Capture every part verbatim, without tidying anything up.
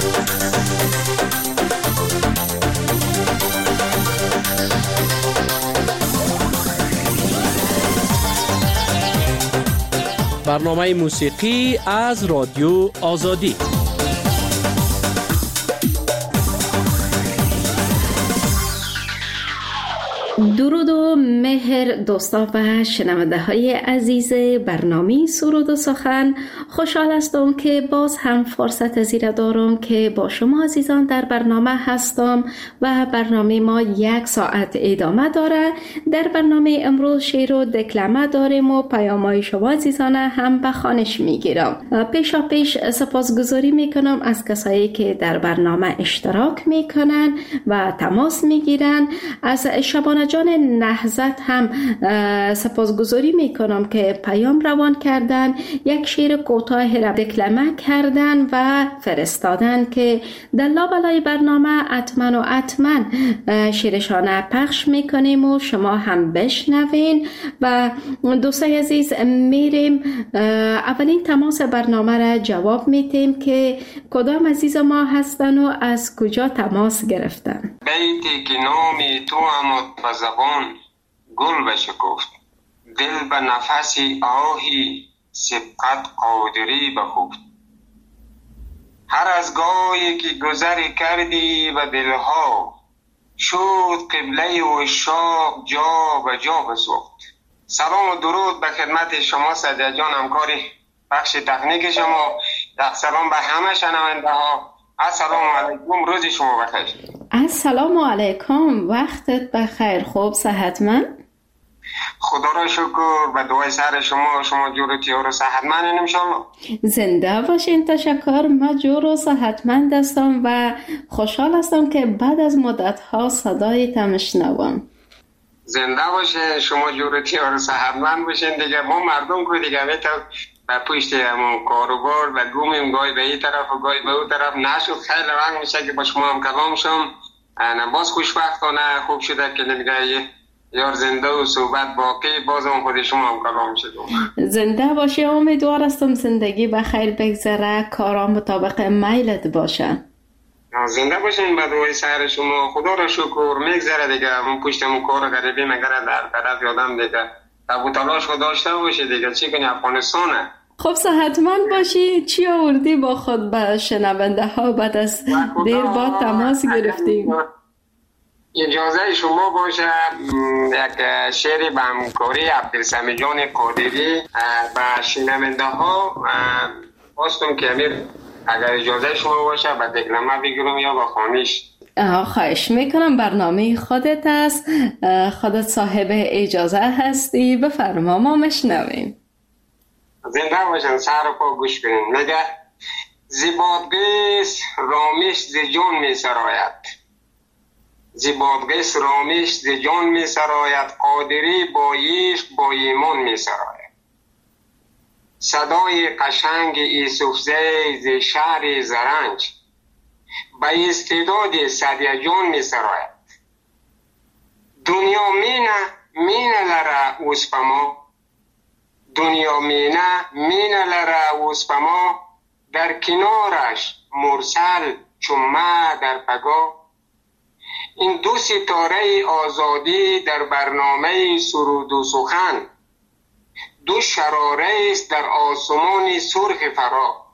برنامه موسیقی از رادیو آزادی. درود و مهر دوستان و شنونده های عزیز برنامه سرود و سخن. خوشحال هستم که باز هم فرصت زیرا دارم که با شما عزیزان در برنامه هستم و برنامه ما یک ساعت ادامه داره. در برنامه امروز شعر و دکلمه داریم و پیام‌های شما عزیزان هم به خوانش میگیرم. پیشا پیش سپاسگزاری میکنم از کسایی که در برنامه اشتراک میکنن و تماس میگیرن. از شبانه جان نهضت هم سپاسگزاری میکنم که پیام روان کردن، یک شعر کوتاه را دکلمه کردن و فرستادن که در لابلای برنامه اتمن و اتمن شعرشان پخش میکنیم و شما هم بشنوین. و دوستای عزیز میریم اولین تماس برنامه را جواب میتیم که کدام عزیز ما هستن و از کجا تماس گرفتن. بیتی که نامی تو آمد به زبان گل بشکفت، دل به نفسی آهی سبقت قادری بخفت. هر از گاهی که گذری کردی و دلها شد قبله و شاق جا و جا بسوخت. سلام و درود به خدمت شما سجاد جان، همکاری بخش تکنیک شما. یک سلام به همه شنونده ها. السلام علیکم، روز شما بخیر. السلام علیکم، وقتت بخیر. خوب صحتمند؟ خدا را شکر، به دعای سر شما شما جور و تیار و صحتمند انشالله. زنده باشین. تشکر. من جور و صحتمند هستم و خوشحال هستم که بعد از مدت ها صدایت میشنوم. زنده باشین، شما جور و تیار و صحتمند باشین. دیگه ما مردم کو دیگه میتو و پشت همون کاروبار و گومیم گاهی به این طرف و گاهی به اون طرف نشد. خیلی وقت میشه که با شما هم کلام شم. باز خوشبختانه خوب شده که نمیگه یار زنده و صحبت باقی، باز هم خود شما هم کلام شدم. زنده باشی. امیدوار هستم زندگی بخیر بگذره، کارا مطابق میلت باشه. زنده باشین، به دعای سر شما. خدا را شکر میگذره دیگه. من پشتمون کار غریبی مگره در طرف یادم دیگه تبو تلاش خود داشته باشه دیگه. چی کنی افغانستانه. خب صحتمند باشی. چی آوردی با خود به شنونده ها بعد از دیر با تماس گرفتیم؟ اجازه شما باشه یک شعری به همکاری عبدالسمی جان قادری به شنونده ها خواستم که امیر اگر اجازه شما باشه به دکلمه بگیرم یا به خوانش. خواهش میکنم، برنامه خودت است، خودت صاحب اجازه هستی، بفرما ما مشنویم. زنده باشن، سر و پا گوش کنین. میگه زیبادگیس رامیش زی جان می سراید، زیبادگیس رامیش زی جان می سراید، قادری با عشق با ایمان می سراید. صدای قشنگ ایسوفزی زی شهر زرنج، به استعداد سدیه جان می سراید. دنیا مینه مینه لره اوسپما، دنیا مینه مینه لره اوسپما، در کنارش مرسل چمه در پگاه. این دو ستاره آزادی در برنامه سرود و سخن، دو شراره است در آسمان سرخ فرا.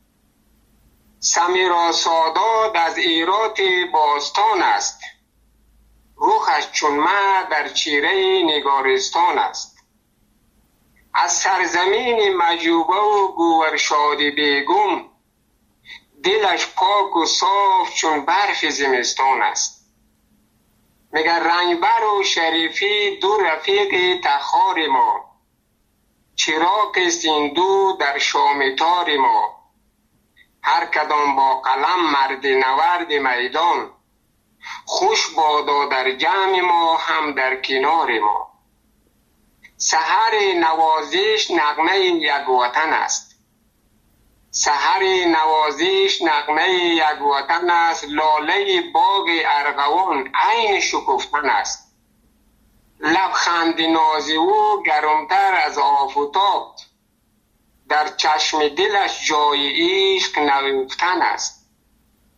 سمیرا سادات از ایرات باستان است، روحش چون مه در چیره نگارستان است. از سرزمین مجوبه و گوهرشاد بیگم، دلش پاک و صاف چون برف زمستان است. مگر رنگبر و شریفی دو رفیق تخار ما، چراغ است این دو در شامتار ما. هر کدام با قلم مرد نورد میدان، خوش بادا در جمع ما هم در کنار ما. سحر نوازش نغمه یک وطن است، سحر نوازش نغمه یک وطن است. لاله باغ ارغوان عین شکفتن است، لبخند ناز او گرمتر از آفتاب، در چشم دلش جای عشق نهفتن است.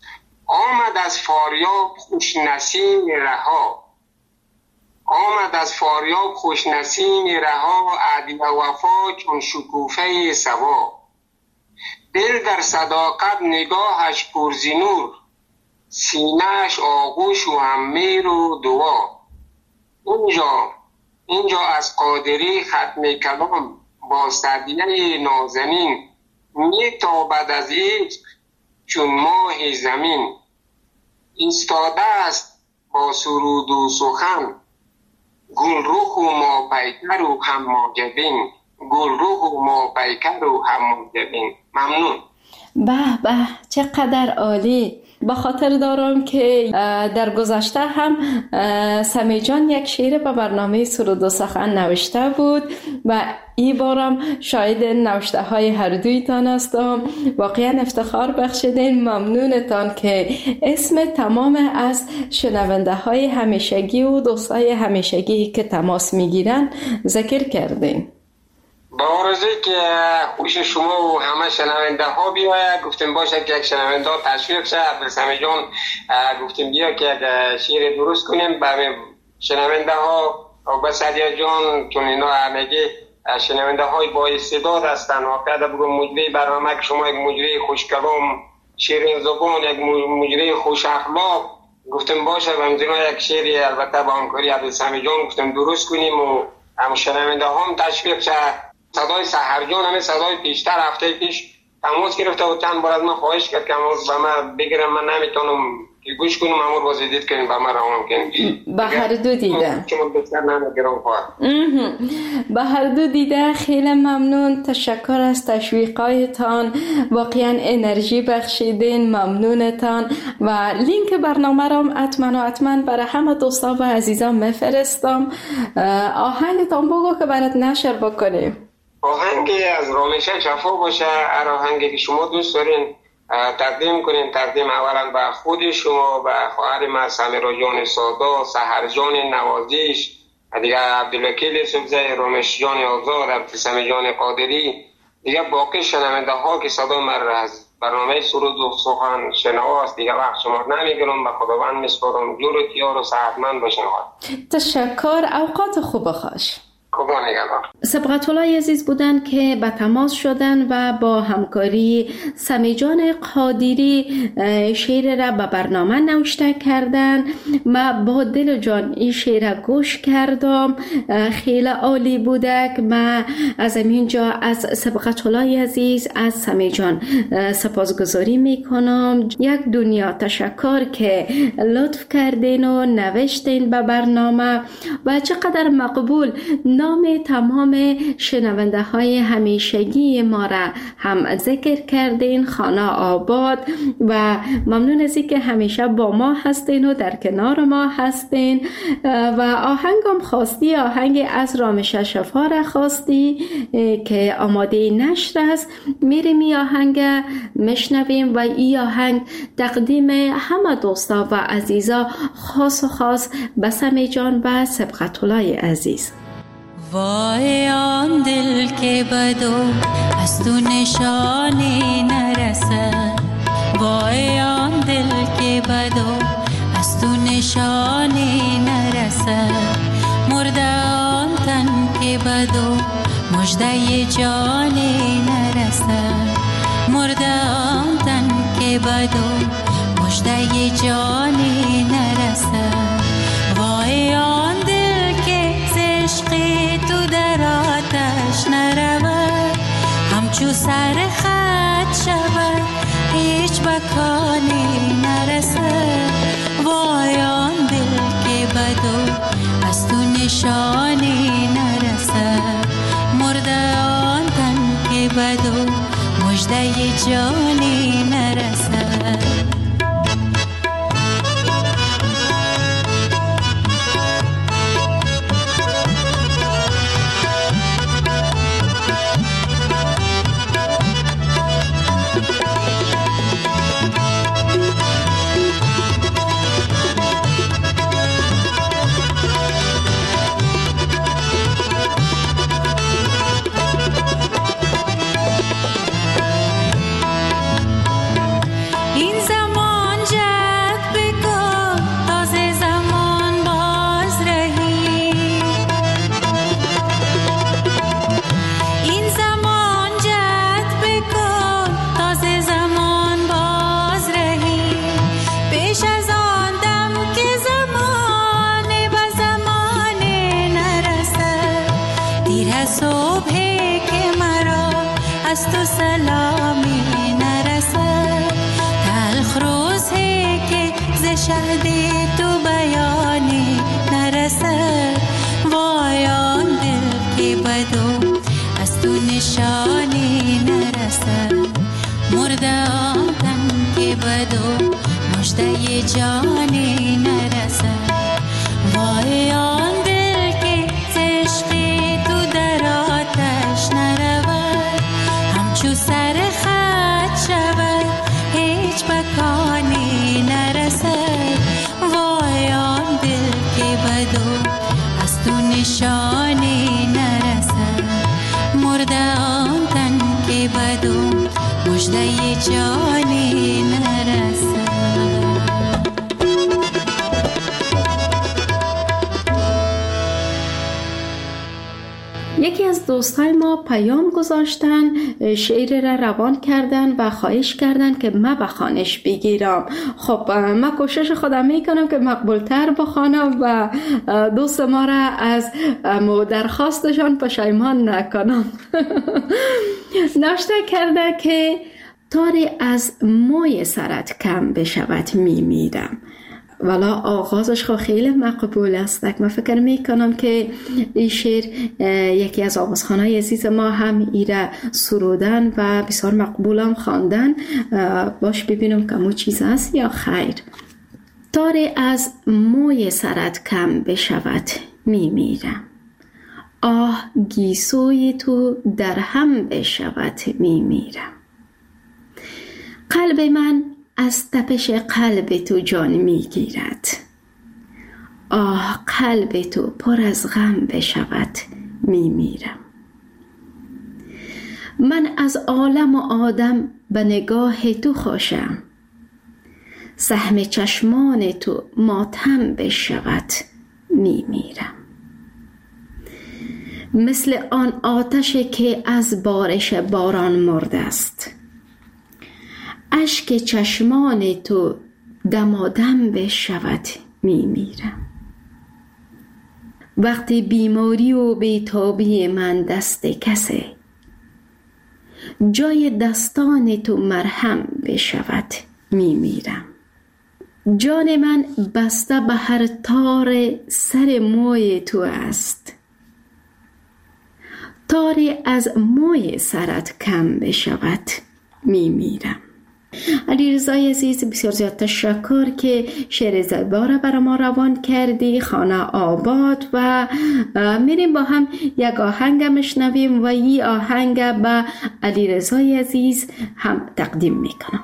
آمد از فاریاب خوش نسیم رها، آمد از فاریاب خوش نسیم رها، عدل و وفا چون شکوفه صبا. دل در صداقت نگاهش پرزینور، سینه‌اش آغوش و همیر و دعا. اینجا اینجا از قادری ختم کلام، با سدیه نازنین میتابد از عشق چون ماه زمین. ایستاده است با سرود و سخن، گل رخ و ما پیکر و هم جبین، گل رخ و ما پیکر و هم جبین. ممنون. به به چقدر عالی. به خاطر دارم که در گذشته هم سمی جان یک شعر به برنامه سرود و سخن نوشته بود و این بارم شاید نوشته های هر دویتان هستم. واقعا افتخار بخشیدین. ممنونتان که اسم تمام از شنونده های همیشگی و دوستای همیشگی که تماس میگیرن ذکر کردین. با آرزوی که خوش شما و همه شنونده ها بیاید. گفتیم باشه که یک شنونده ها تشویق شد. به سمی جان گفتیم بیا که یک شعر درست کنیم به شنونده ها و به سدیه جان، چون اینا همگی شنونده های با استعداد هستن. واقعا بگم مجری برنامه که شما یک مجری خوش کلام، شیرین زبان، یک مجری خوش اخلاق، گفتیم باشه و همزینا یک شعری البته با همکاری عبدالسمی جان گفتیم درست کنیم و هم شنونده ها هم تشویق شد. صدای سحرجان همه صدای پیشتر هفته پیش تماس گرفته و چند بار از من خواهش کرد که به من بگیرم، من نمیتونم که گوش کنم، امور بازدید کنیم به من روان کنیم. به هر دو دیده چون بسیار نمیگرم خواهد به هر دو دیده خیلی ممنون. تشکر از تشویقایتان، واقعا انرژی بخشیدین. ممنونتان و لینک برنامه را حتما و حتما برای همه دوستا و عزیزان میفرستم. آهنگتان بگو که برات نشر بکنیم. آهنگی از رامشه شفا باشه، هر آهنگی که شما دوست دارین تقدیم کنین. تقدیم اولا به خود شما، به خواهر ما سمیرا جان سادا، سحر جان نوازیش، دیگه عبدالوکیل سبزه، رامش جان آزاد، عبدالسمی جان قادری، دیگه باقی شنونده ها که صدا من از برنامه سرود و سخن شنواست. دیگه وقت شما نمیگیرم، به خداوند میسپارم. جور و تیار و صحتمند باشین. تشکر. اوقات خوب خوش. سبقت الله عزیز بودن که به تماس شدن و با همکاری سمی جان قادری شعر را به برنامه نوشته کردن. من با دل جان این شعر را گوش کردم، خیلی عالی بوده. من از اینجا از سبقت الله عزیز، از سمی جان سپاسگزاری میکنم. یک دنیا تشکر که لطف کردین و نوشتین به برنامه و چقدر مقبول نام تمام شنونده های همیشگی ما را هم ذکر کردین. خانه آباد و ممنون از اینکه همیشه با ما هستین و در کنار ما هستین. و آهنگم خواستی، آهنگ از رامشه شفا را خواستی که آماده نشر است. میریم این آهنگ مشنویم و این آهنگ تقدیم همه دوستا و عزیزا، خاص و خاص به سمی جان و سبقت الله عزیز. وای آن دل که بدو از تو نشانی نرسد، وای آن دل که بدو از تو نشانی نرسد، مرده آن تن که بدو مژده جانی نرسد، مرده آن تن که بدو مژده جانی نرسد. وای آن دل که عشقی تو در آتش نرود، همچو سر خط شود هیچ بکانی نرسد. وای آن دل که بدو از تو نشانی نرسد، مرده آن تن که بدو مژده جانی نرسد. تو سلامی نرسد، تلخ روزی که ز شهد تو بیانی نرسد. وای آن دل که بدو از تو نشانی نرسد، مرده آن تن که بدو مژده جانی نرسد. وای آن دل که ز عشق تو در آتش نرود، همچو سر خط شود هیچ مکانی نرسد. وای آن دل که بدو از تو نشانی نرسد، مرده آن تن که بدو مژده جانی نرسد. یکی از دوستای ما پیام گذاشتن، شعر را روان کردن و خواهش کردن که ما بخوانش بگیرم. خب من کوشش خودم میکنم که مقبولتر بخوانم و دوست ما را از درخواستشان پشیمان نکنم. نوشته کرده که تاری از موی سرت کم بشود میمیرم. والا آغازش خو خیلی مقبول است. من فکر میکنم که این شعر یکی از آوازخوانای عزیز ما هم ایره سرودن و بسیار مقبولم خواندن. باش ببینم که مو چیز است یا خیر. تاری از موی سرت کم بشود میمیرم، آه گیسوی تو در هم بشود میمیرم. قلب من از تپش قلب تو جان میگیرد، آه قلب تو پر از غم بشود میمیرم. من از عالم و آدم به نگاه تو خوشم، سهم چشمان تو ماتم بشود میمیرم. مثل آن آتش که از بارش باران مرده است، اشک چشمان تو دمادم بشود میمیرم. وقتی بیماری و بیتابی من دست کسه، جای دستان تو مرهم بشود میمیرم. جان من بسته به هر تار سر موی تو است، تاری از موی سرت کم بشود میمیرم. علیرضا عزیز بسیار زیاد تشکر که شعر زیبا را برای ما روان کردی. خانه آباد و میریم با هم یک آهنگ میشنویم و این آهنگ به علیرضا عزیز هم تقدیم میکنم.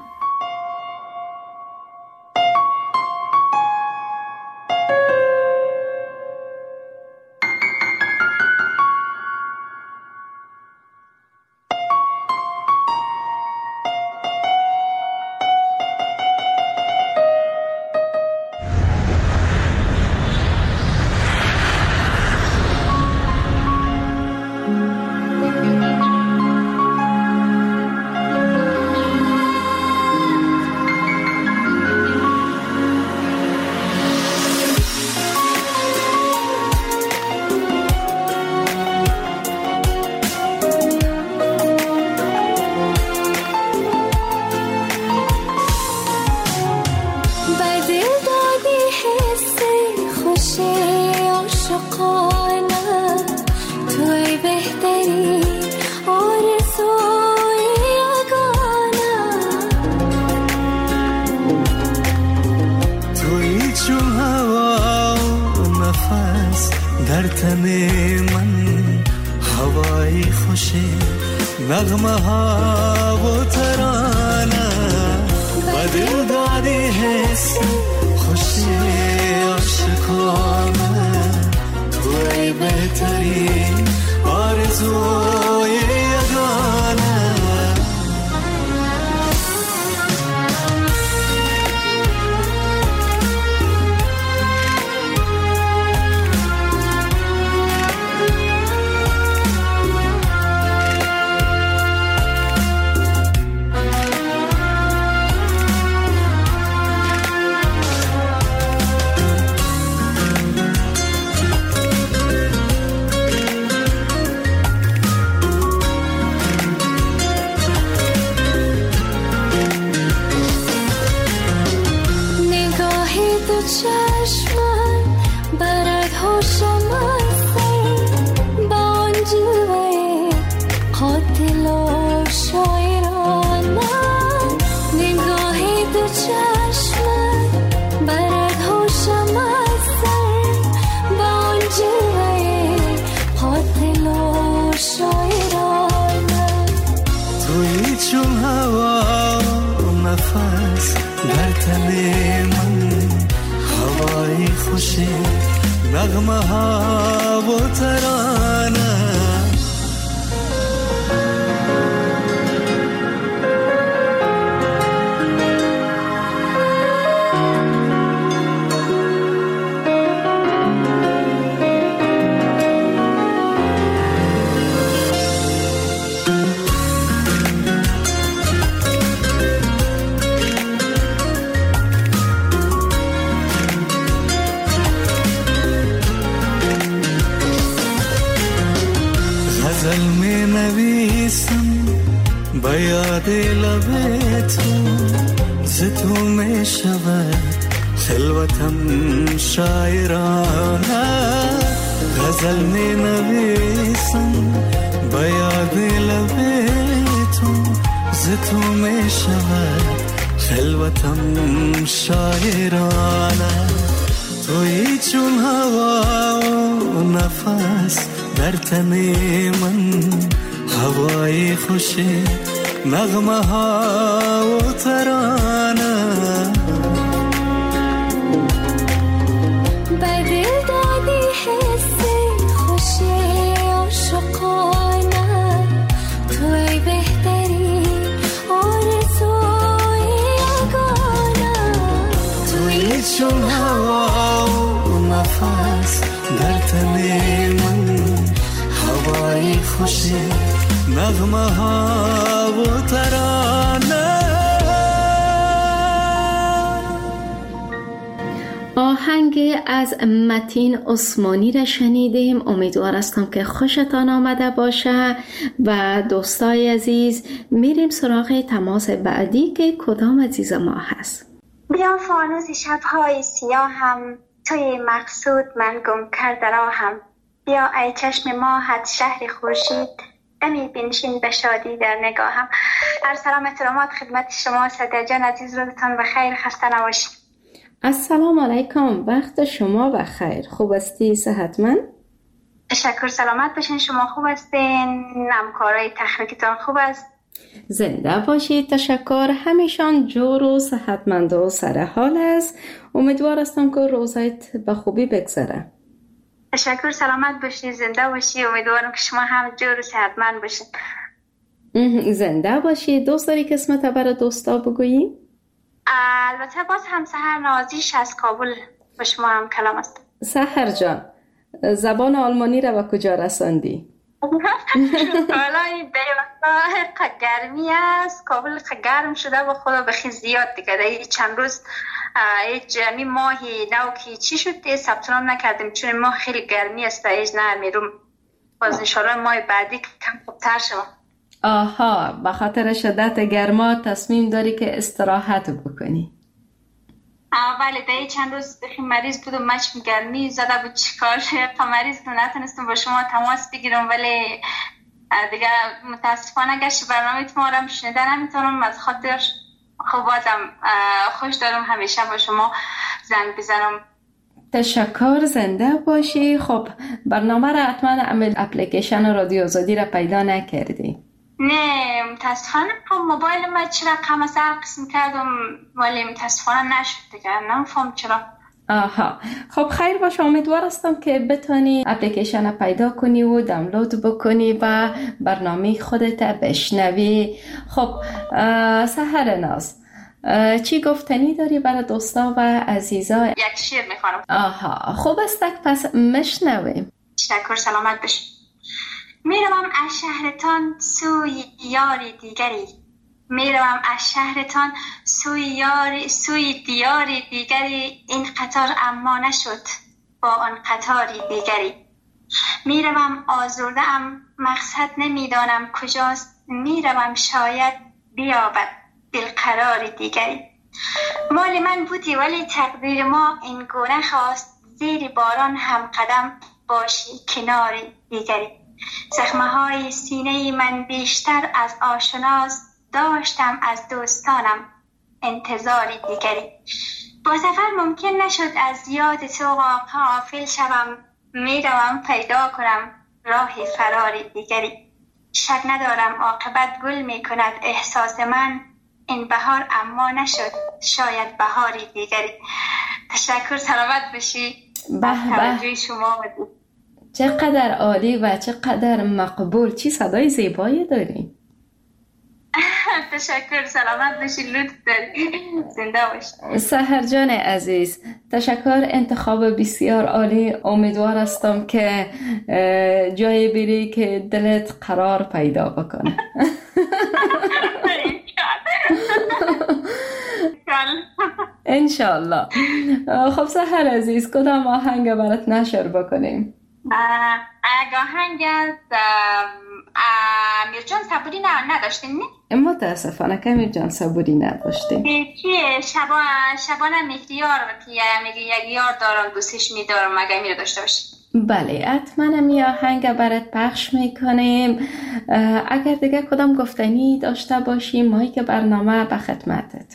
در تن من هوای خوش نغمه ها و ترانه و دل دادی حس خوش عاشقانه توی بهترین آرزوی یگانه دو چشمم برد هاشم از سر با آن جلوه قاتل و شاعرانه. نگاه دو چشمم برد هاشم از سر با آن جلوه قاتل و شاعرانه. تویی چون هوا و نفس در تن من، هوای خوشی نغمه ها و ترانه. غزل می نویسم با یاد لب تو، ز تو می شود خلوتم شاعرانه. غزل می نویسم با یاد لب تو، ز تو می شود خلوتم شاعرانه. تویی چون هوا و نفس در تن من، هوای خوشی نغمه ها و ترانه. به دل دادی حس خوشی عاشقانه. توی بهتری آرزوی یگانه. تویی چون هوا و نفس در تن من، هوای خوشی نغمه ها و ترانه. آهنگ از متین عثمانی را شنیدیم. امیدوار هستم که خوشتان آمده باشه. و دوستای عزیز، میریم سراغ تماس بعدی که کدام عزیز ما هست. بیا فانوس شب‌های سیاهم، توی مقصود من گم کرده راهم. بیا ای چشم ماهت شهر خورشید، دمی بنشین به شادی در نگاهم. هر سلام احترامات خدمت شما سعدیه جان عزیز، روزتان بخیر، خسته نباشید. السلام علیکم، وقت شما بخیر. خوب استی؟ صحتمند؟ تشکر، سلامت باشین. شما خوب هستین؟ همکارای تخنیکتان خوب است؟ زنده باشید. تشکر. همیشان جور و صحتمند و سر حال است. امیدوار هستم که روزایت به خوبی بگذره. تشکر، سلامت باشید، زنده باشید. امیدوارم که شما هم جور و صحتمند باشید. زنده باشید. دوست داری که اسمت برای دوستا بگویی؟ البته باز هم سحر نازیش از کابل با شما هم کلام است. سحر جان، زبان آلمانی را به کجا رساندی؟ حالا این دیوانه گرمی است، کابل گرم شده و خدا بخی زیاد دیگه. این چند روز جمعی ماهی نوکی چی شد ثبت نام نکردیم چون ماه خیلی گرمی است. ایج نه میروم باز انشالله ماه بعدی کم خوبتر شد. آها، به خاطر شدت گرما تصمیم داری که استراحت بکنی؟ بله، ده چند روز بخی مریض بودم، مچم گرمی زده بود، چیکار شد مریض بودم، نتونستم با شما تماس بگیرم. ولی دیگه متاسفانه گشت برنامه ما رو شنیده نمیتونم، از خاطر خب بازم خوش دارم همیشه با شما زنگ بزنم. تشکر، زنده باشی. خب برنامه را حتما اپلیکیشن رادیو آزادی را پیدا نکردی؟ نه متاسفانه موبایل ما چرا رقم از قسم کردم ولی متاسفانه نشد دیگه، نمیفهم چرا. آها، خب خیر باشه. امیدوار هستم که بتونی اپلیکیشن پیدا کنی و دانلود بکنی و برنامه خودت بشنوی. خب سحر ناز، چی گفتنی داری برای دوستا و عزیزا؟ یک شعر میخوانم. آها، خوب است، پس مشنویم. تشکر، سلامت باشی. میروم از شهرتان سوی یاری دیگری، میروم از شهرتان سوی یاری سوی دیاری دیگری. این قطار اما نشد با آن قطاری دیگری. میروم آزرده ام مقصد نمیدانم کجاست، میروم شاید بیابد دل قراری دیگری. مال من بودی ولی تقدیر ما این گونه خواست، زیر باران هم قدم باشی کنار دیگری. زخمه های سینه من بیشتر از آشناست، داشتم از دوستانم انتظار دیگری. با سفر ممکن نشد از یاد تو غافل شوم، میروم پیدا کنم راه فرار دیگری. شک ندارم عاقبت گل می کند احساس من، این بهار اما نشد شاید بهاری دیگری. تشکر، سلامت باشی. به به، شما بود. چقدر عالی و چقدر مقبول، چی صدای زیبایی داری. تشکر، سلامت باشی، لطف داری، زنده باشی. سحر جان عزیز، تشکر، انتخاب بسیار عالی. امیدوار هستم که جای بری که دلت قرار پیدا بکنه. انشالله. خب سحر عزیز، کدام آهنگ برات نشر بکنیم؟ آهنگ از امیر جان صبوری نه نداشتیم نه؟ متاسفانه که امیر جان صبوری نداشتیم. چیه شبا شبانه مهریار که میگه یک یار دارم دوستش میدارم، مگه میره داشته باشی؟ بله حتما می آهنگ برات پخش میکنیم. اگر دیگه کدام گفتنی داشته باشیم مایی که برنامه به خدمتت.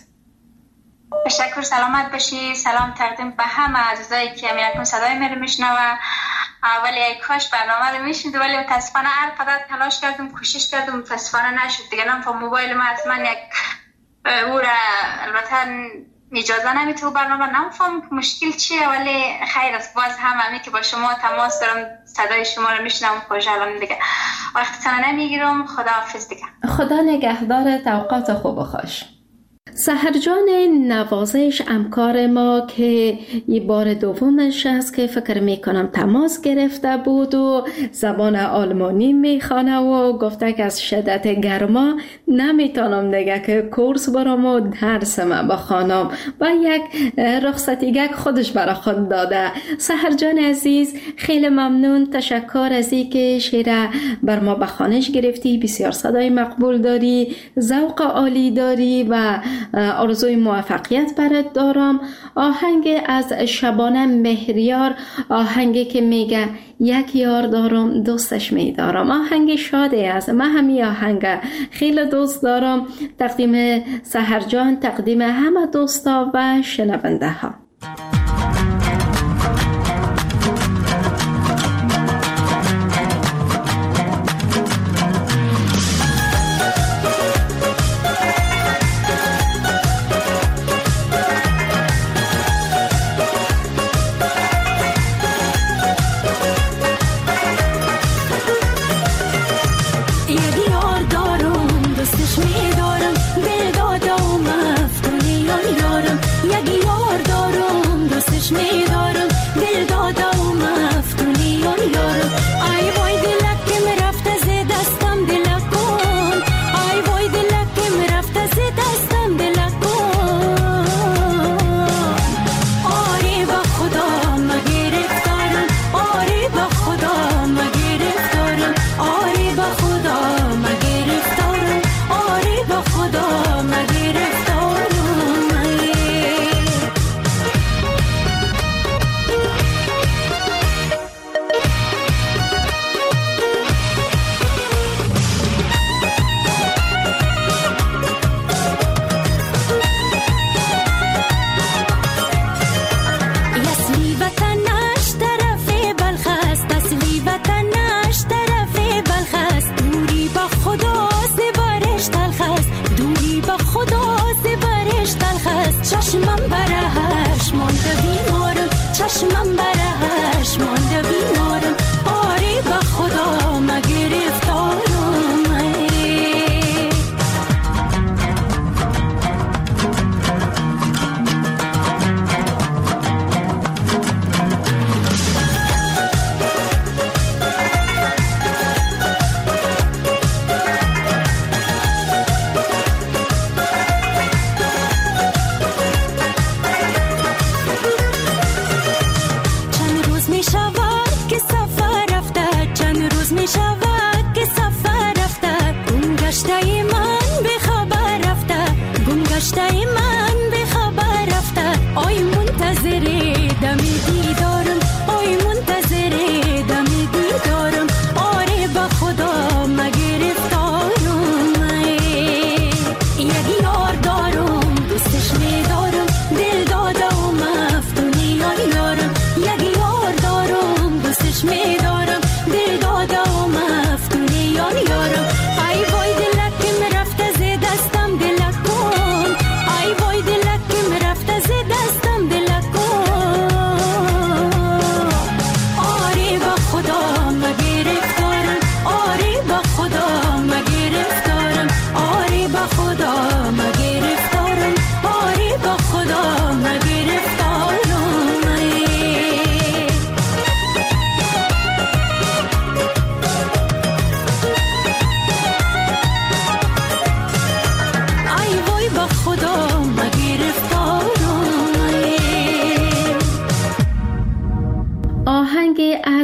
تشکر، سلامت باشی. سلام تقدیم به همه عزیزایی که میرکن صدای من رو میشنوه. ولی ای کاش برنامه رو میشنید، ولی متاسفانه هر قدر تلاش کردم کوشش کردم متاسفانه نشد دیگه. نم موبایل ما از من یک او را البته اجازه نمیده و برنامه نمیفهم که مشکل چیه، ولی خیر است. باز هم همی که با شما تماس دارم صدای شما رو میشنم خوشحالم دیگه. وقتتون نمیگیرم، خداحافظ دیگه. خدا نگهدارت، اوقات خوب و خوش. سحر جان نوازش همکار ما که یه بار دومش است که فکر میکنم تماس گرفته بود و زبان آلمانی میخوانه و گفته که از شدت گرما نمیتونم دیگه که کورس برام و درس من بخوانم و یک رخصتیگک خودش برای خود داده. سحر جان عزیز خیلی ممنون، تشکر از این که شعر بر ما بخوانش گرفتی. بسیار صدای مقبول داری، ذوق عالی داری و آرزوی موفقیت برات دارم. آهنگ از شبانه مهریار، آهنگی که میگه یک یار دارم دوستش میدارم، آهنگ شادی است. من همین آهنگ خیلی دوست دارم. تقدیم سحر جان، تقدیم همه دوستا و شنونده ها. یار دارم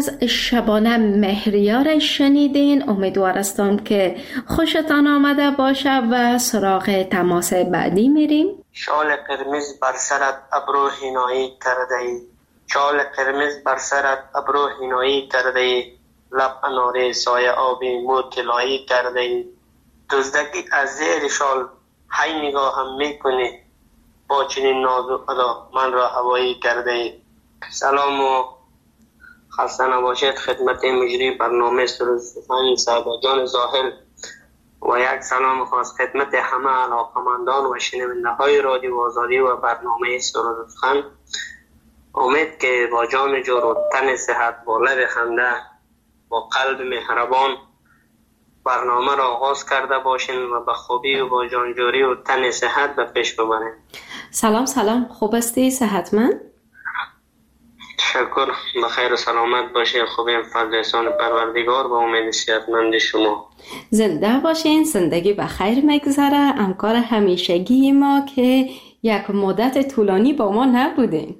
از شبانه مهریار شنیدین. امیدوارستم که خوشتان آمده باشه و سراغ تماس بعدی میریم. شال قرمز بر سرت ابرو هینایی کرده ای، شال قرمز بر سرت ابرو هینایی کرده ای، لب اناره سایه آبی مو طلایی کرده ای، دزدکی از زیر شال هی نگاهم میکنی، با چنین ناز و ادا من را هوایی کرده ای. سلام و خسته نباشید خدمت مجری برنامه سرود سخن سعادت جان ظاهر و یک سلام خاص خدمت همه علاقمندان و شنونده های رادیو آزادی و برنامه سرود سخن. امید که با جان جور و تن صحت با لب خنده با قلب مهربان برنامه را آغاز کرده باشین و به خوبی و با جانجوری و تن صحت به پیش ببرین. سلام سلام، خوب هستی؟ صحتمند؟ شکر، بخیر و سلامت باشین. خوبیم فضل احسان پروردگار و امید صحتمند شما. زنده باشین، زندگی بخیر مگذره. همکار همیشگی ما که یک مدت طولانی با ما نبودین.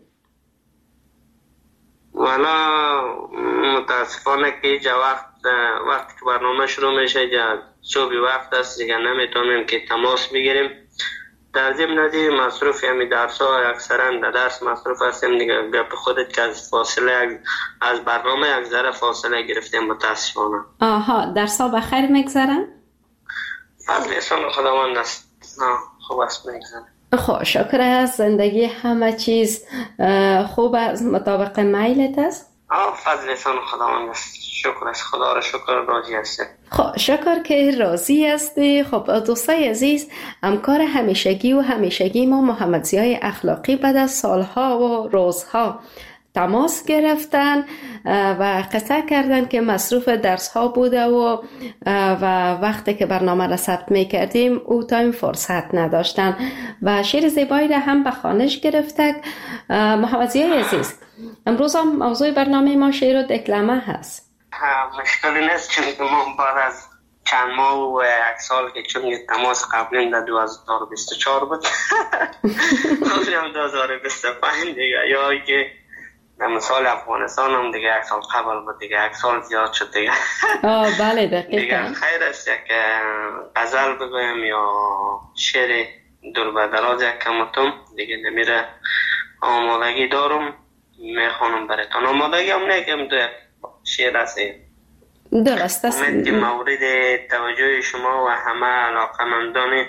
والا متاسفانه که اینجا وقت وقتی که برنامه شروع میشه اینجا صبح وقت است دیگه نمیتونیم که تماس بگیریم. در ضمن ندی مصروف همی درس ها اکثرا در درس مصروف هستیم دیگه. گپ خودت که از فاصله از برنامه یک ذره فاصله گرفتیم متاسفانه. آها، درس ها بخیر مگذرن؟ فضل احسان خداوند است. خوب است میگذره. خب شکر است. زندگی همه چیز خوب است، مطابق میلت است؟ آه فضل احسان خداوند است. شکر است، خدا را شکر، راضی هستی. خب شکر که راضی هستی. خب دوستای عزیز، همکار همیشگی و همیشگی ما محمد ضیای اخلاقی بعد از سالها و روزها تماس گرفتن و قطع کردن که مصروف درس ها بوده و و وقتی که برنامه را ثبت می کردیم او تایم فرصت نداشتن و شعر زیبایی را هم به خوانش گرفتن. محمد ضیای عزیز، امروز هم موضوع برنامه ما شعر و دکلمه هست. مشکلی نیست، چون که ما بعد از چند ماه و یک سال که چون تماس قبلی در دو هزار و بیست و چهار بود قبلی هم دو هزار و بیست و پنج دیگه، یا که در مثال افغانستان هم دیگه یک سال قبل بود دیگه، یک سال زیاد شد دیگه. آه بله دقیقا. دیگه خیر است یک غزل بگویم یا شعر دور به دراز یک کمتون دیگه نمیره. آمادگی دارم میخوانم براتون. آمادگی هم نگم دو شعر است. درست است. امید که مورد توجه شما و همه علاقمندان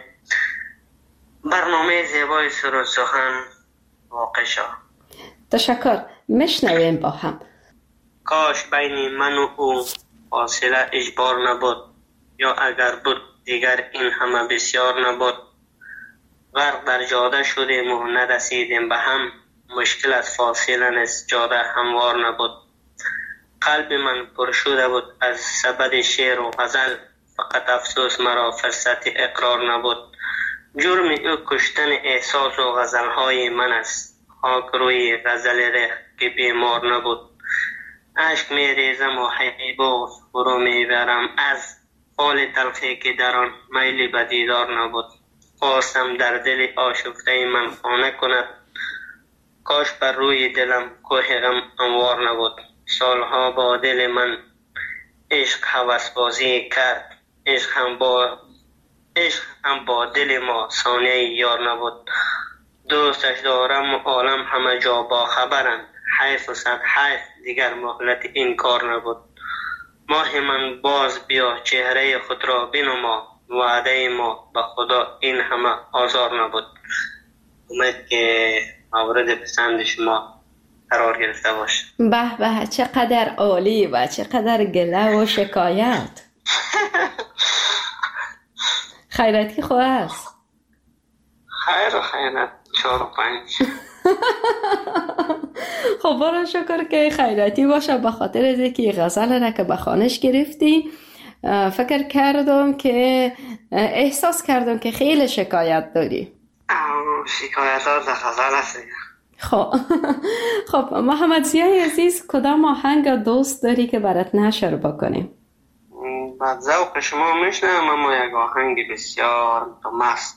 برنامه زیبای سرود سخن واقع شد. تشکر. میشنویم با هم. کاش بین من و او فاصله اجبار نبود، یا اگر بود دیگر این همه بسیار نبود. غرق در جاده شدیم و نرسیدیم به هم، مشکل از فاصله نیست، جاده هموار نبود. قلب من پر شده بود از سبد شعر و غزل، فقط افسوس مرا فرصت اقرار نبود. جرم او کشتن احساس و غزلهای من است، خاک روی غزل ره که بیمار نبود. عشق می ریزم و حیبا فرو می برم از حال تلخی که در آن میل به دیدار نبود. خواستم در دل آشفته من خانه کند، کاش بر روی دلم کوه غم انوار نبود. سالها با دل من عشق هوس بازی کرد، عشق هم با عشق هم با دل ما ثانیه یار نبود. دوستش دارم و عالم همه جا با خبرند، حیف و صد حیف دیگر مهلت این کار نبود. ماه من باز بیا چهره خود را بنما، وعده ما به خدا این همه آزار نبود. امید که مورد پسند شما قرار گرفته باشه. به به، چقدر عالی و چقدر گله و شکایت. خیرتی خواه است؟ خیر و خیرت چهار و پنج. خب برای شکر که خیرتی باشه. به خاطر از اینکه غزل را که به خوانش گرفتی فکر کردم که احساس کردم که خیلی شکایت داری. شکایت ها در غزل هست. خب خب محمد ضیای عزیز، کدام آهنگ دوست داری که برات نشر بکنیم؟ بعد ذوق شما میشنم، اما یک آهنگ بسیار مست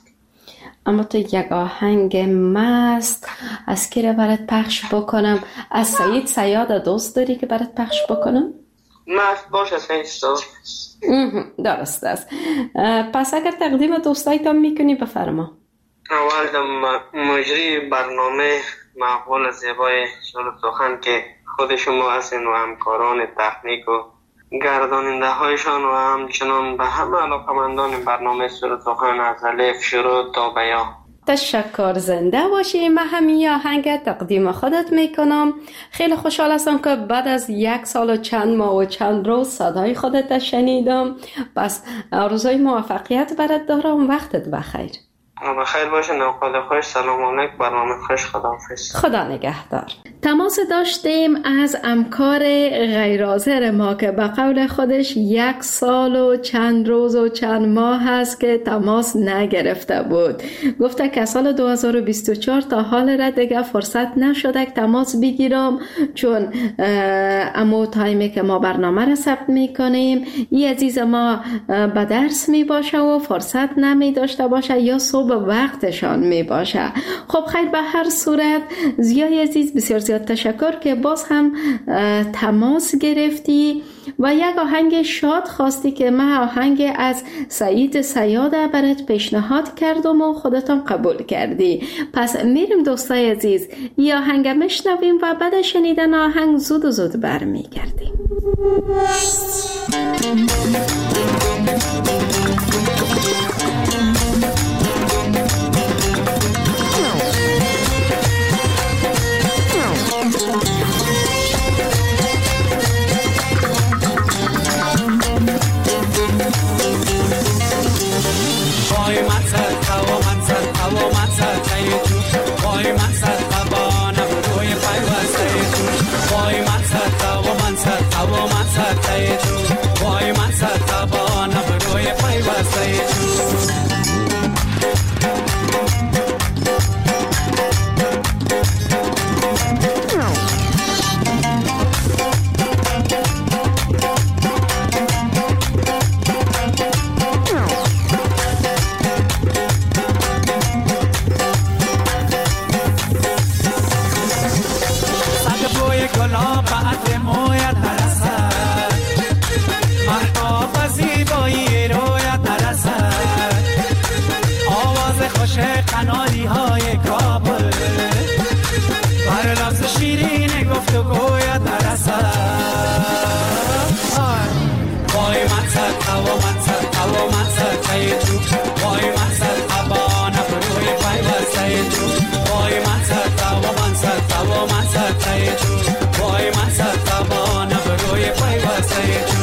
اما تو یک آهنگ مست از کی را برات پخش بکنم؟ از سعید صیاد دوست داری که برات پخش بکنم؟ مست باشه سعید صاحب. درست است. پس اگر تقدیم دوستایتان میکنی بفرما. اول دم مجری برنامه مقبول زیبای شروع سخن که خود شما هستین و همکاران تکنیک و گرداننده هایشان و همچنان به همه علاقمندان برنامه سروت سخن از الف شروع تا بیان. تشکر، زنده باشی. من همین آهنگ تقدیم خودت میکنم. خیلی خوشحال هستم که بعد از یک سال و چند ماه و چند روز صدای خودت شنیدم. پس آرزوی موفقیت برات دارم. وقتت بخیر. بخیر باشه. نوقات خوش. سلام علیکم. برنامه خوش. خداحافظ. خدا نگهدار. تماس داشتیم از همکار غیر حاضر ما که به قول خودش یک سال و چند روز و چند ماه هست که تماس نگرفته بود. گفته که سال دو هزار و بیست و چهار تا حال را دیگه فرصت نشده که تماس بگیرم، چون امو تایمی که ما برنامه را ثبت میکنیم این عزیز ما به درس می باشه و فرصت نمی داشته باشه یا صبح وقتشان می باشه. خب خیر، به هر صورت زیای عزیز بسیار زیاد تشکر که باز هم تماس گرفتی و یک آهنگ شاد خواستی که من آهنگ از سعید صیاد برات پیشنهاد کردم و خودتان قبول کردی. پس میریم دوستای عزیز این آهنگ میشنویم و بعد شنیدن آهنگ زود و زود برمیگردیم. قناری های کابل بر لفظ شیرین گفت و گوید نرسد. وای من سر هوا من سر هوا من سر تای تو، وای من سر هوا نبروی پیوسته تو، وای من سر هوا من سر هوا من سر تای تو، وای من سر هوا نبروی پیوسته تو.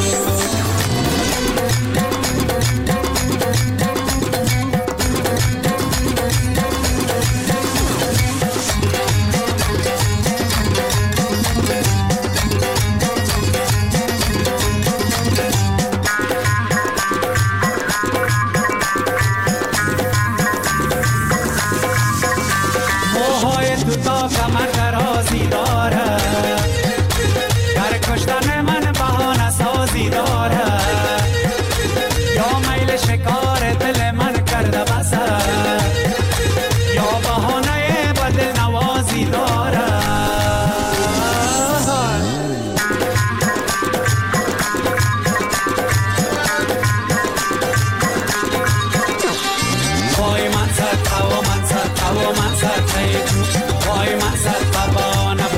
وای من سر هوا من سر هوا من سر تای تو، وای من سر هوا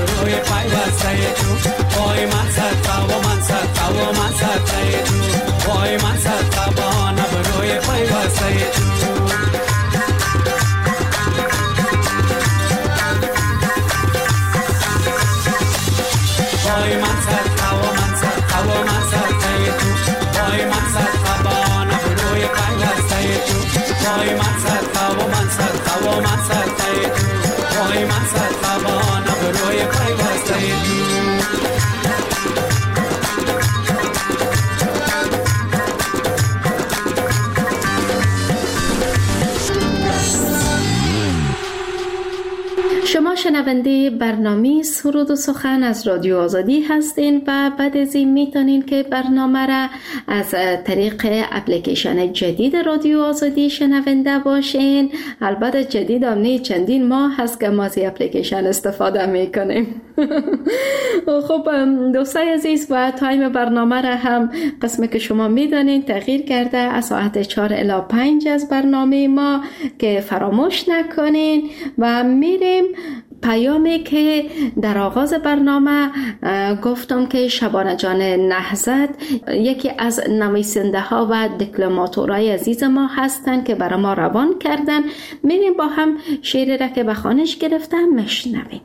شما شنونده برنامه سرود و سخن از رادیو آزادی هستین و بعد از این میتونین که برنامه را از طریق اپلیکیشن جدید رادیو آزادی شنونده باشین. البته جدید هم چندین ماه هست که ما از اپلیکیشن استفاده میکنیم. خب دوستای عزیز، و تایم برنامه را هم قسمی که شما میدانین تغییر کرده از ساعت چهار الی پنج از برنامه ما که فراموش نکنین. و میریم پیامی که در آغاز برنامه گفتم که شبانه جان نهضت یکی از نویسنده ها و دیپلماتورای عزیز ما هستند که برای ما روان کردن. میریم با هم شعری را که به خوانش گرفتم مشنویم.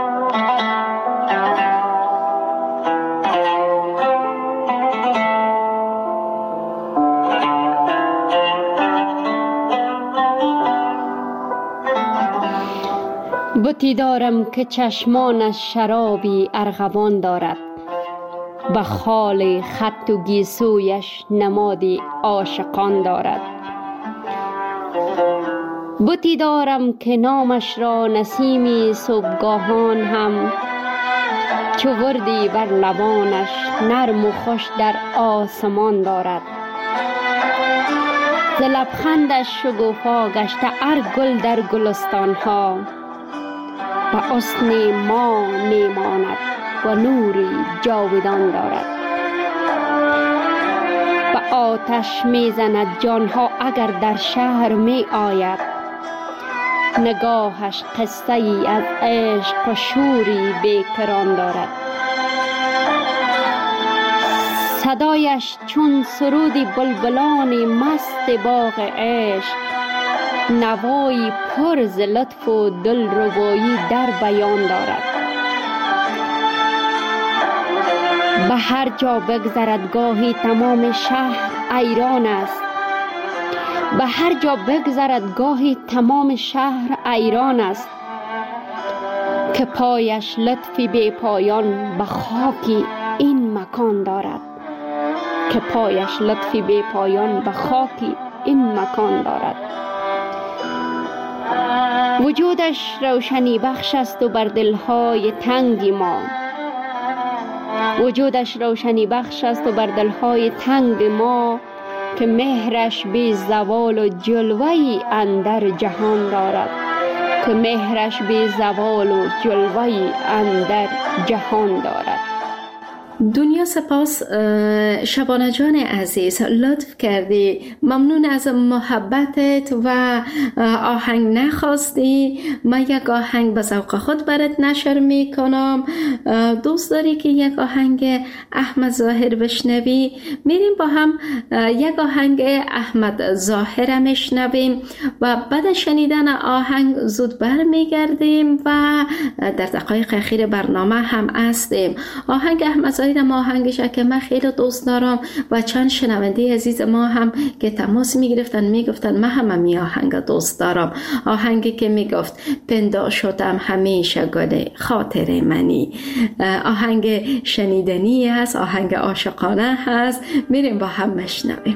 بتی دارم که چشمانش شرابی ارغوان دارد، به خال خط و گیسویش نمادی عاشقان دارد. بتی دارم که نامش را نسیمی صبحگاهان هم چو وردی بر لبانش نرم و خوش در آسمان دارد. ز لبخندش شگوفا گشته هر گل در گلستان ها، و حسن ما میماند و نوری جاودان دارد. و آتش میزند جانها اگر در شهر می آید، نگاهش قصه ای از عشق و شوری بیکران دارد. صدایش چون سرودی بلبلان مست باغ عشق، نوایی پر ز لطف و دلربایی در بیان دارد. به هر جا بگذرد گاهی تمام شهر ایران است، به هر جا بگذرد گاهی تمام شهر ایران است، که پایش لطفی بی پایان به خاکی این مکان دارد، که پایش لطفی بی پایان به خاکی این مکان دارد. وجودش روشنی بخش است و بر دلهای تنگ ما، وجودش روشنی بخش است و بر دلهای تنگ ما، که مهرش بی زوال و جلوه‌ای اندر جهان دارد، که مهرش بی زوال و جلوه‌ای اندر جهان دارد. دنیا سپاس شبانه جان عزیز، لطف کردی، ممنون از محبتت و آهنگ نخواستی. من یک آهنگ به ذوق خود برات نشر میکنم. دوست داری که یک آهنگ احمد ظاهر بشنوی؟ میریم با هم یک آهنگ احمد ظاهر میشنویم و بعد شنیدن آهنگ زود بر میگردیم و در دقایق اخیر برنامه هم هستیم. آهنگ احمد ظاهر ما آهنگش که من خیلی دوست دارم و چند شنونده عزیز ما هم که تماس میگرفتن میگفتن من هم می آهنگ دوست دارم. آهنگی که میگفت پندا شدم همیشه گل خاطر منی. آهنگ شنیدنی هست، آهنگ عاشقانه هست. میریم با هم مشنویم.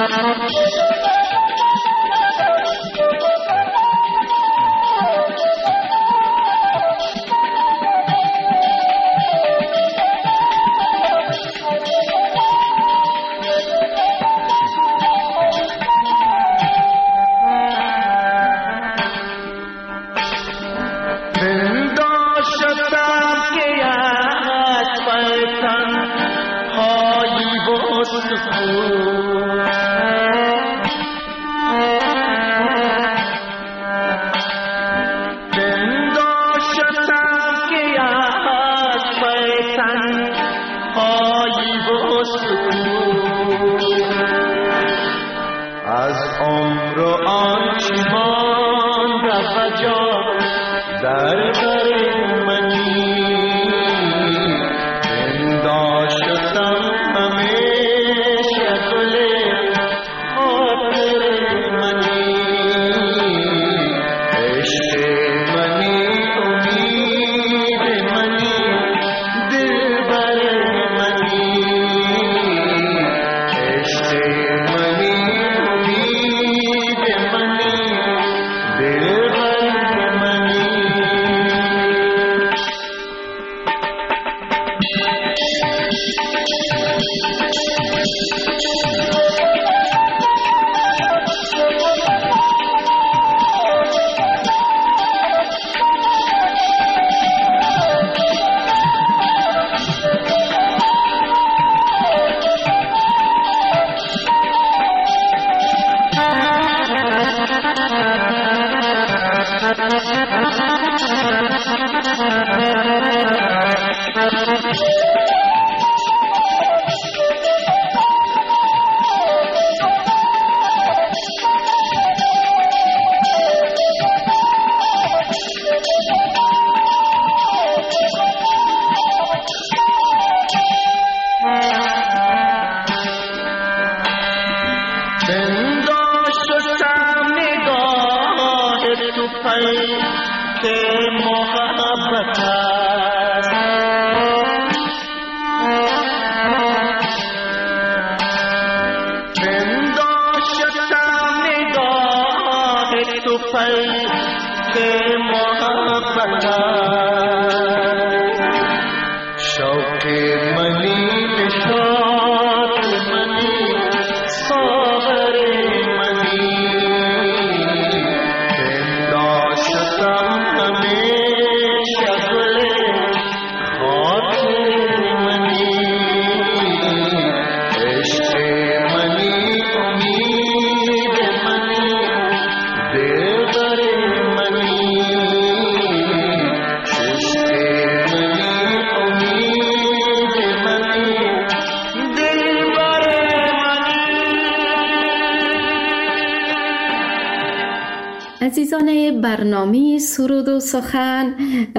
عزیزان برنامه سرود و سخن،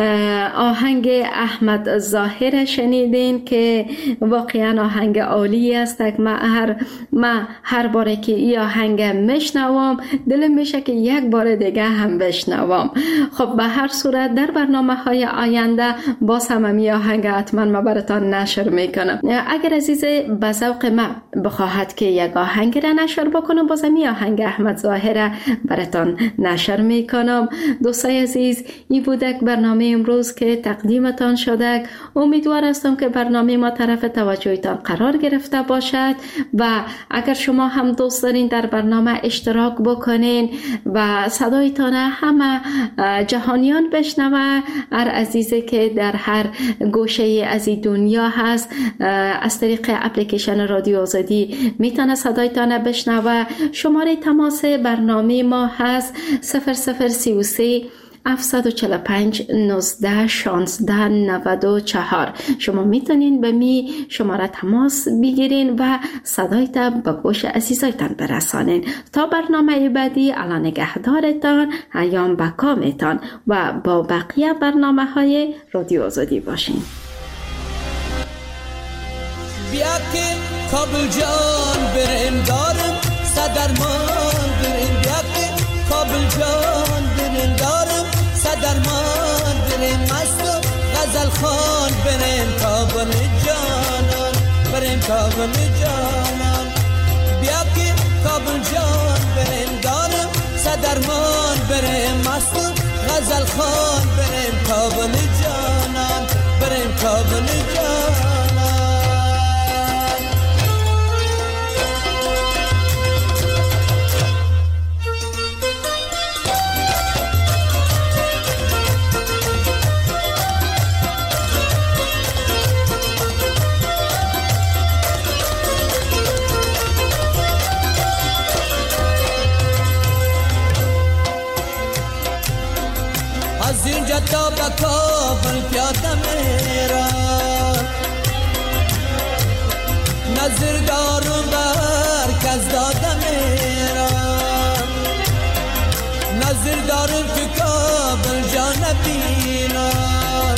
آهنگ احمد ظاهر شنیدین که واقعا آهنگ عالی است. ما هر ما هر باره که این آهنگ میشنوم دلم میشه که یک بار دیگه هم بشنوم. خب به هر صورت در برنامه های آینده باز هم این آهنگ حتما ما براتان نشر میکنم. اگر عزیز به ذوق ما بخواهد که یک آهنگ را نشر بکنم، باز هم این آهنگ احمد ظاهر براتان نشر میکنم. دوستای عزیز، این بودک برنامه امروز که تقدیمتان شده. امیدوار هستم که برنامه ما طرف توجهتان قرار گرفته باشد و اگر شما هم دوست دارین در برنامه اشتراک بکنین و صدایتان همه جهانیان بشنوه، هر عزیزی که در هر گوشه از این دنیا هست از طریق اپلیکیشن رادیو آزادی میتونه صدایتان بشنوه. شماره تماس برنامه ما هست صفر صفر سی و سه هفتصد و چهل و پنج نوزده شانزده نود و چهار. شما میتونین به می شماره تماس بگیرین و صدایت به گوش عزیزایتان برسانین. تا برنامه بعدی، الله نگهدارتان، ایام بکامتان و با بقیه برنامه های رادیو آزادی باشین. بیا که کابل جان بریم دارم صدرمان بریم، بیا که کابل جان بریم دارم صدرمان بریم، مست و غزل خان بریم کابل جانان بریم کابل جانان. بیا که کابل جان بریم دارم صدرمان بریم مستو غزل خان بریم کابل جانان بریم کابل جانان از اینجا تا به کابل پیاده میرم نظر دارم بر کس داده میرم نظر دارم که کابل جا نبینم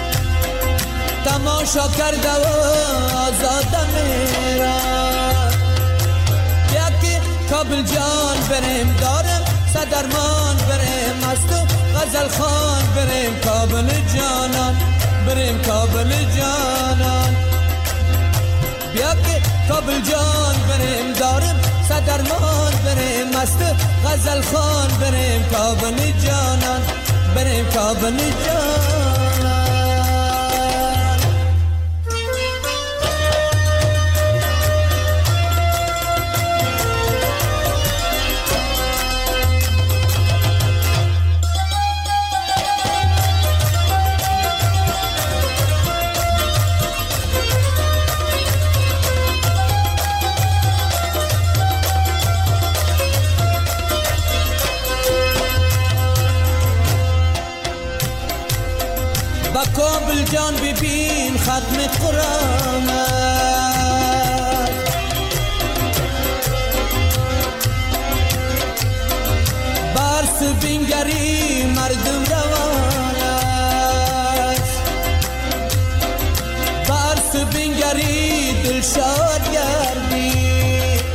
تماشا کرده و آزاده میرم یکی کابل جان بریم دارم صدرمان بریم مستو غزل خان بریم کابل جانان بریم کابل جانان بیا که کابل جان بریم دارم صدرمان بریم مست غزل خان بریم کابل جانان بریم کابل جانان کابل جان ببین ختم قرآن برس بینگری مردم روان است برس بینگری دل شاد گردی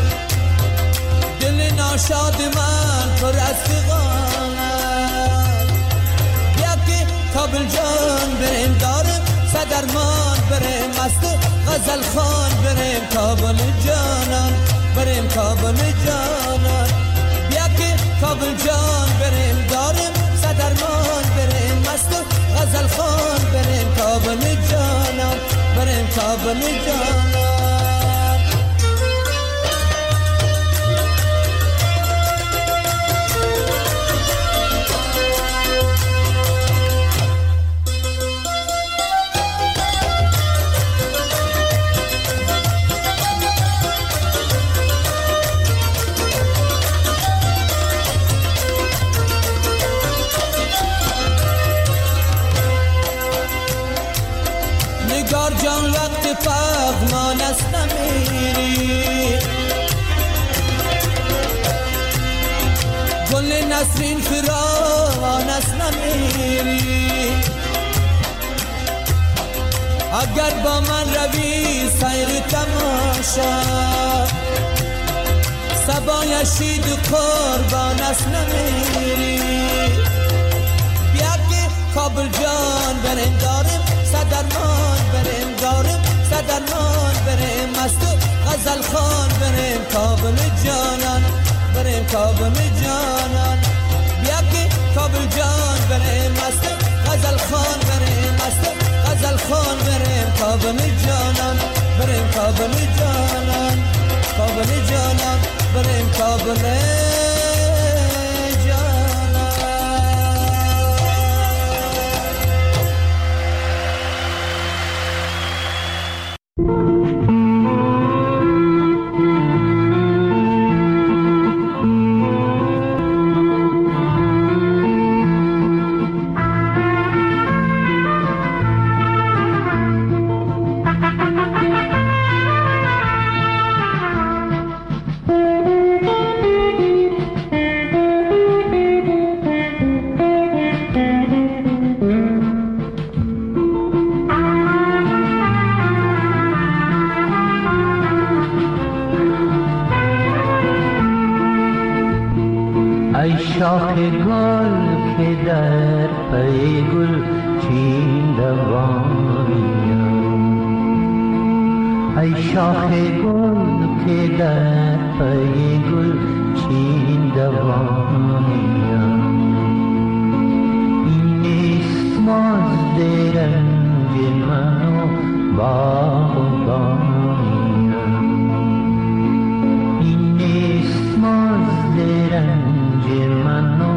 دل ناشاد من پر از فغان است یکی کابل جان بریم دارم صدرمان بریم مست غزل خان بریم کابل جانان بریم کابل جانان بیا که کابل جان بریم دارم صدرمان بریم مست غزل خان بریم کابل جانان بریم کابل جانان نگار جان وقت پغمان است نمیری گل نسرین فراوان است نمیری اگر با من روی سیر تماشا سبای شید قربان است نمیری بیا که کابل جان بریم داریم صدرمان بریم دارم صدرمان بریم مست غزل خان بریم کابل جانان بریم کابل جانان بیا که کابل جان بریم مست غزل خان بریم مست غزل خان بریم کابل جانان بریم کابل جانان کابل جانان بریم کابل شاخ گل که در پی گل چین دوانیم ای شاخ گل که در پی گل چین دوانیم، این نیست مزد رنج من و باغبانیم، این نیست مزد رنج من و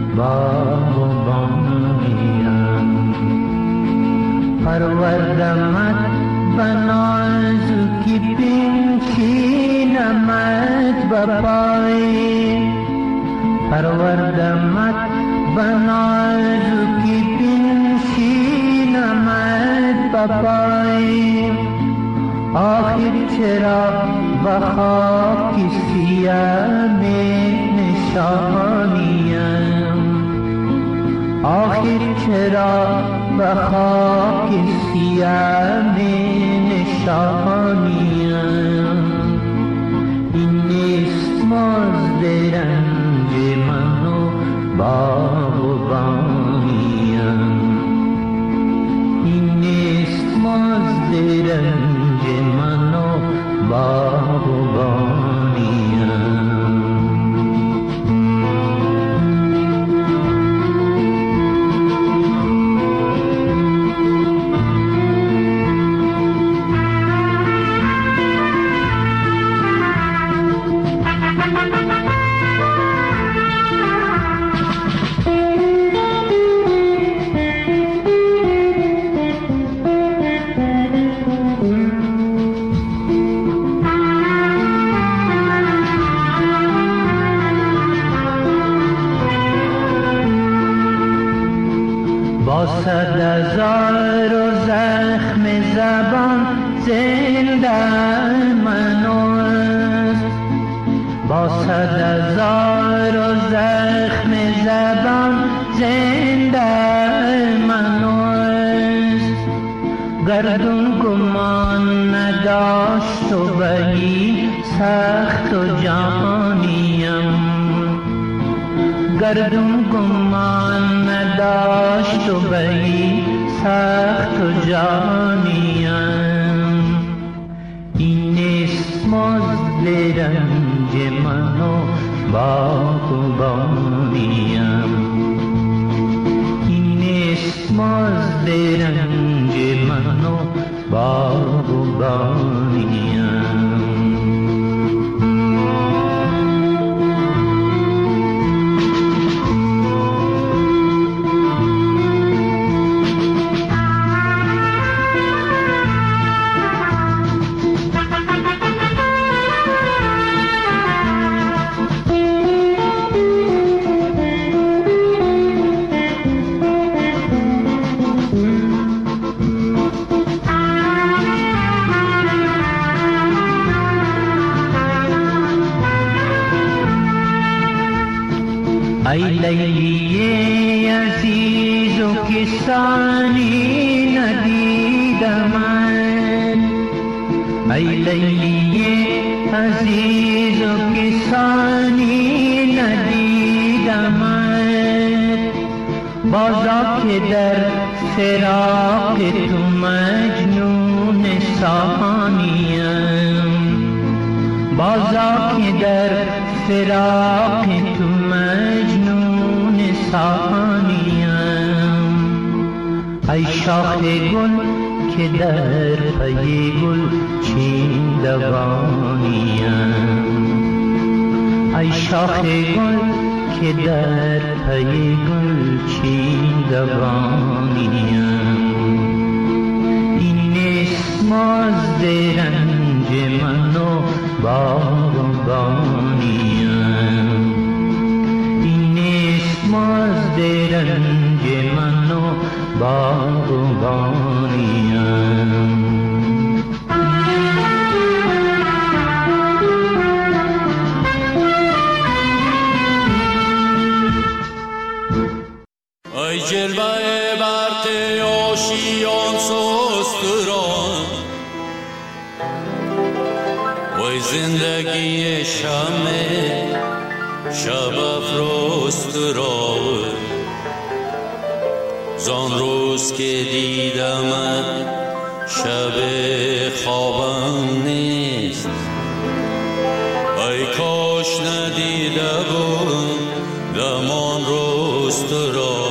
باغبانیم. پروردمت بنازکی بنشینمت بپای، پروردمت بنازکی بنشینمت بپای، آخر چرا به خاک سیاه نشانیم، آخر چرا به خاک سیاه نشانیم، این نیست مزد رنج من و باغبانیم، این نیست مزد رنج من و باغبانیم. صد هزار و زخم زبان زنده من است، با صد هزار و زخم زبان زنده من است، گردون گمان نداشت و بلی سخت و جانیم، گردون گمان نداشت و بلی سخت و جانیم، این نیست مزد رنج من و باغبانیم، این نیست مزد رنج من و باغبانیم. ای لیلی عزیز و کسانی ندیدمت، ای لیلی عزیز و کسانی ندیدمت، بازا که در فراق تو مجنون ثانیم، بازا که در فراق تو مجنون ثانیم، ای شاخ گل که در پی گل چین دوانیم، ای شاخ گل که در پی گل چین دوانیم، این نیست مزد رنج من و باغبانیم، این نیست مزد رنج من و باغبانیم. ای جلوه برق آشیان سستران، وای زندگی شمع شب افروز را، زان روز که دیدمت شب خوابم نیست. ای کاش ندیده بودم آن روز تو را.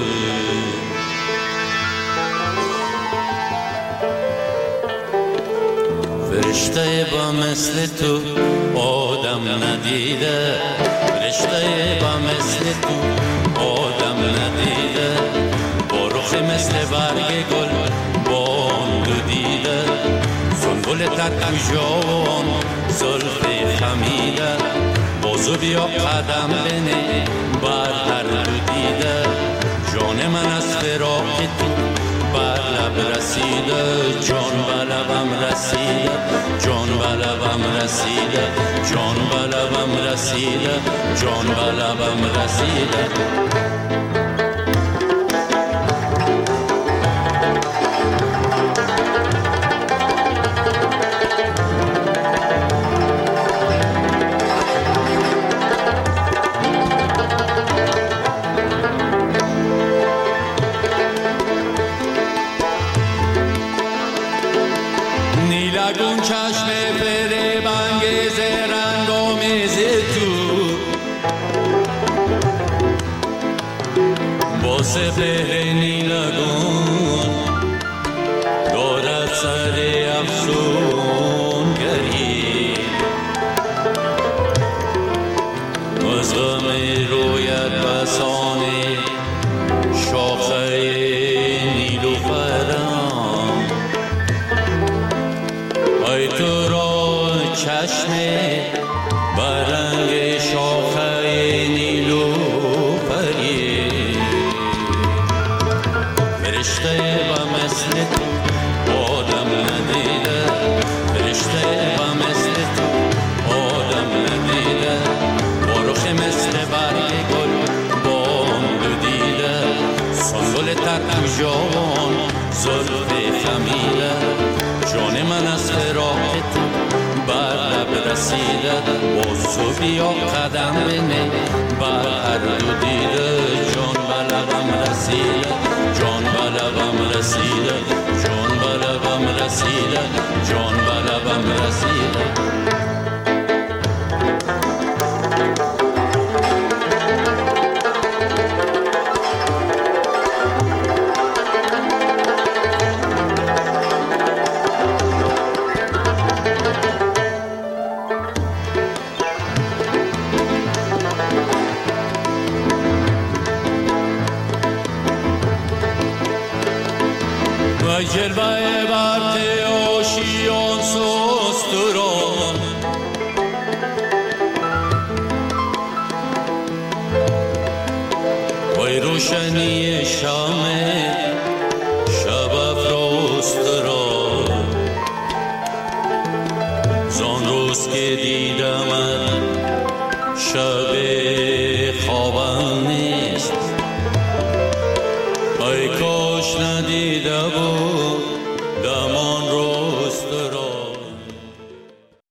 فرشته با مثل تو آدم ندیده، فرشته با مثل تو آدم ندیده، با رخ مثل برگ گل بان دو دیده، سنبول تک جوان زلف خمیده، بازو بیا قدم بنه بر هر دو دیده، جان من از فراق تو بر لب رسیده، جان بر لبم رسیده، جان بر لبم رسیده، جان بر لبم رسیده، جان بر لبم رسیده. نیلگون چشم فریب انگیز رنگ آمیز تو، با سپهر نیلگون دارد سر افسون گری، از غم رویت بسانه شاخه نیلوفرم، ای تو را چشم برنگ شاخه نیلوفری، فرشته و مثل تو آدم ندیده، فرشته و مثل تو آدم ندیده، با رخ مثل برگ گل بام دو دیده، سنبول تک جوان زلف خمیده، جان من از فراق تو بر لب رسیده، بازو بیا قدم بنه بر هر دو دیده، جان بر لبم رسیده، جان بر لبم رسیده، جان بر لبم رسیده، جان بر لبم رسیده. و جلوه برد آشیان سستران، وی روشنی شام شب افروز را، زان روز که دیدمت شب خوابم نیست، ای کاش ندیده بود